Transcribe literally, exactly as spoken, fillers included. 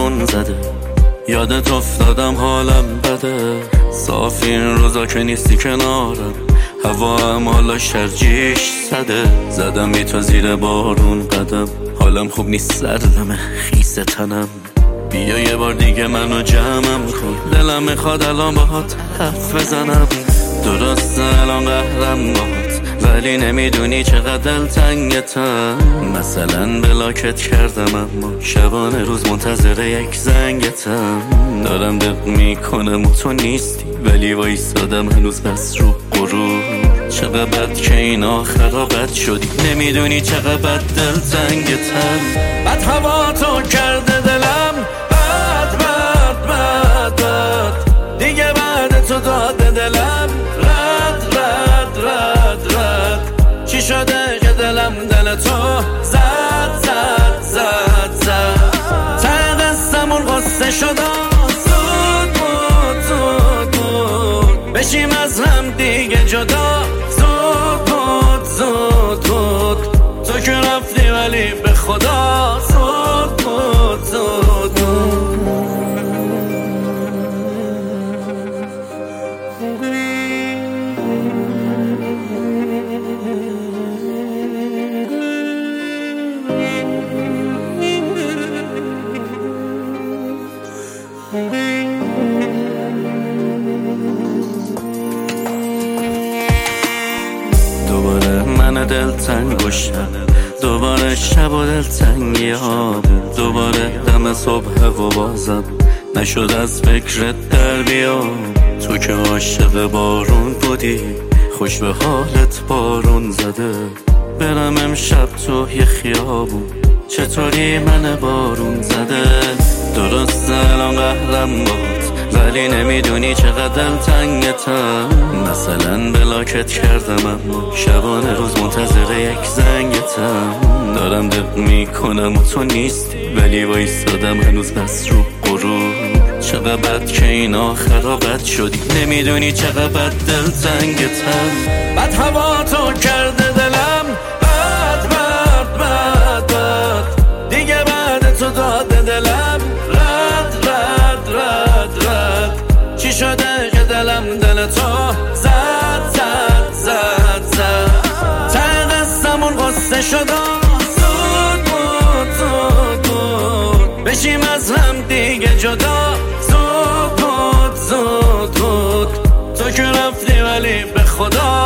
بارون زده، یادت افتادم حالم بده. صاف این روزا که نیستی کنارم، هوا هم حالا شرجیش زده. زدم بی تو زیر بارون قدم، حالم خوب نیست، سردمه خیس تنم. بیا یه بار دیگه منو جمعم کن، دلم میخواد الان باهات حرف بزنم. درسته الان قهرم باهات، ولی نمیدونی چقدر دلتنگتم. مثلا بلاکت کردم اما شبانه روز منتظر یک زنگتم. دارم دق میکنم و تو نیستی، ولی وایسادم هنوز بس رو غرور. چقدر بد که این آخرا بد شدی، نمیدونی چقدر بد دلتنگتم. بد هوا تو کرده دلم، بد بد بد بد دیگه بعد تو داده دلم. رد رد رد رد چی شده که دلم دل تو زد زد زد زد. ته قصمون قصه شده، زود بود زود بود بشیم از هم دیگه جدا. زود بود زود بود تو که رفتی ولی به خدا زود بود زود بود. دوباره من دلتنگ و شب، دوباره شب و دلتنگی ها، دوباره دم صبح و بازم نشد از فکرت در بیام. تو که عاشق بارون بودی، خوش به حالت بارون زده. برم امشب تو یه خیابون، چطوری من بارون زده. درسته الان قهرم باد، ولی نمیدونی چقدر دلتنگتم. مثلا بلاکت کردم اما شبانه روز منتظر یک زنگتم. دارم دق میکنم و تو نیستی، ولی وایسادم هنوز بس رو غرور. چقدر بد که این آخرا بد شدی، نمیدونی چقدر بد دلتنگتم. بد هوا تو کرده دلم، بد بد بد بد دیگه بعد تو داده دلم. رد رد رد رد چی شده که دلم دل تو زد زد زد زد. ته قصمون قصه شده، زود بود زود بود بشیم از هم دیگه جدا. زود بود زود بود تو که رفتی ولی به خدا